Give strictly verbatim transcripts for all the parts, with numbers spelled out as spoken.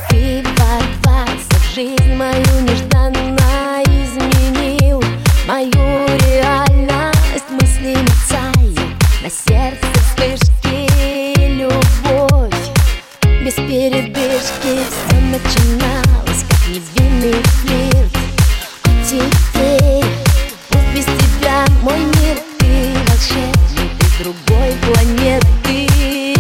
Ты ворвался в жизнь мою нежданно, изменил мою реальность. Мысли мерцают, на сердце вспышки, любовь без передышки. Все начиналось, как невинный флирт, а теперь пусть без тебя мой мир. Ты волшебный, ты с другой планеты,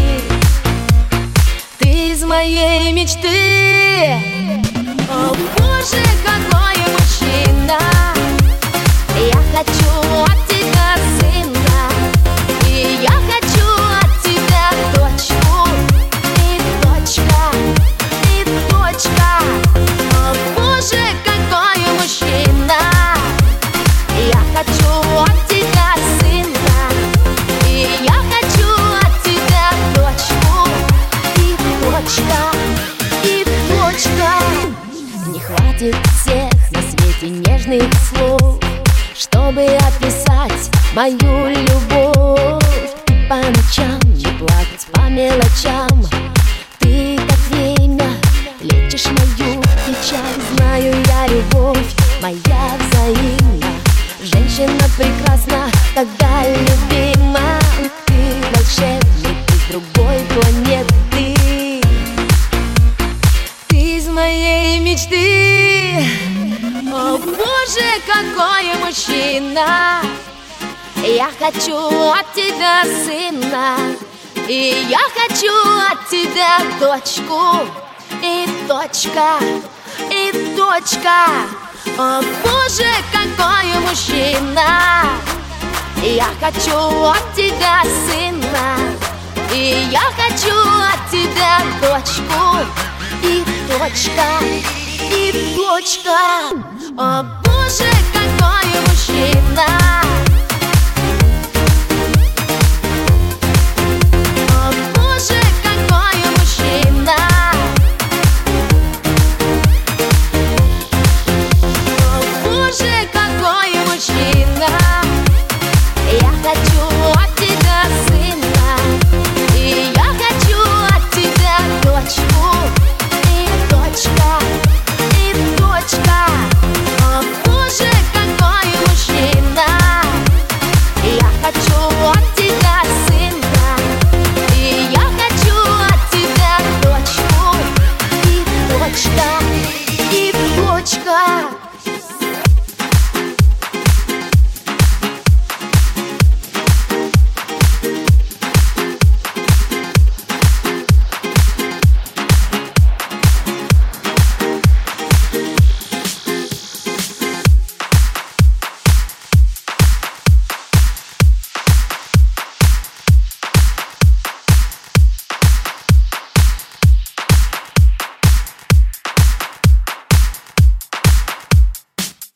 ты из моей мечты. О боже, какой мужчина! Я хочу от тебя сына, и я хочу от тебя дочку, и дочка, и дочка. О боже, какой мужчина! Я хочу от тебя сына, и я хочу от тебя дочку, и дочка, и дочка. Не хватит всех на свете нежных слов, чтобы описать мою любовь. По ночам не плакать по мелочам, ты как время лечишь мою печаль. Знаю я, любовь моя взаимна, женщина прекрасна, когда любима. Ты волшебный, ты с другой планеты, ты из моей мечты. О боже, какой мужчина! Я хочу от тебя сына, и я хочу от тебя дочку, и дочка, и дочка. О боже, какой мужчина! Я хочу от тебя сына, и я хочу от тебя дочку, и дочка, и дочка. О боже, какой мужчина!